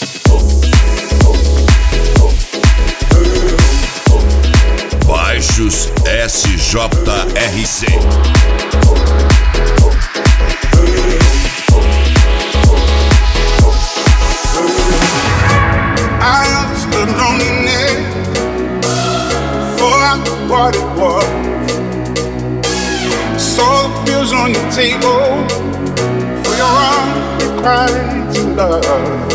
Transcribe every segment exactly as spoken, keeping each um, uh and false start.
Baixos S J R C. I understood loneliness before I knew what it was. Saw the bills on your table for your unrequited love.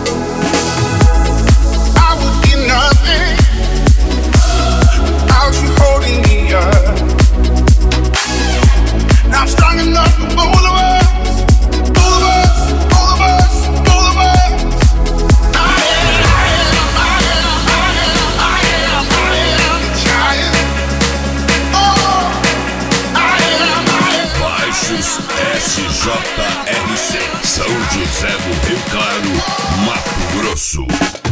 I would be nothing without you holding me up. Now I'm strong enough for both of us, both of us, both of us, both of us. I am, I am, I am, I am, I am, I am a giant. Oh, I am, I am. Baixos S J R C, São José do Rio Claro, Mato Grosso.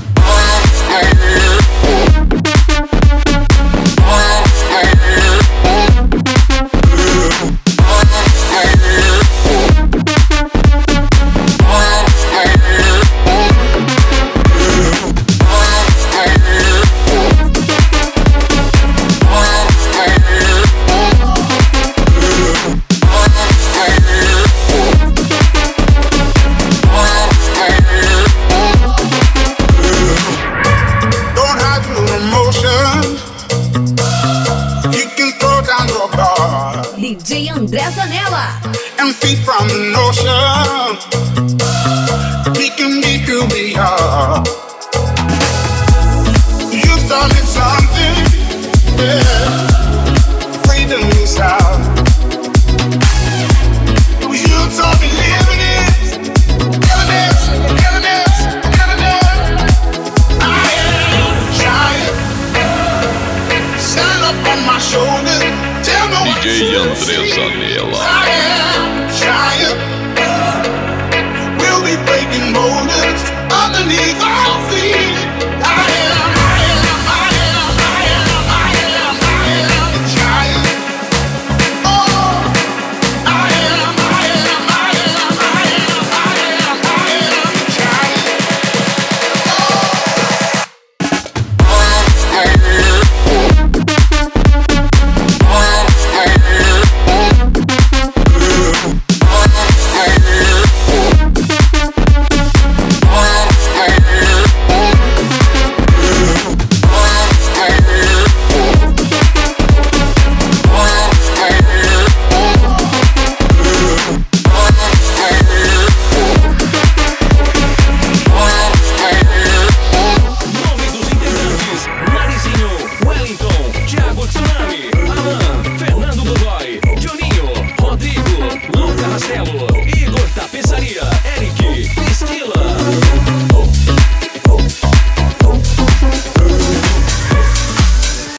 D J André Zanella. And feet from the ocean, we can be who we are. You taught me something, yeah. Freedom is out. You taught me living it, living it, living it, living it. I am a giant. Stand up on my shoulders. Tell me what D J André Zanella. I am a giant. We'll be breaking boulders underneath our feet. I am, I am, I am, I am, I am, I am a giant. Oh, I am, I am, I am, I am, I am, I am a giant. Castelo.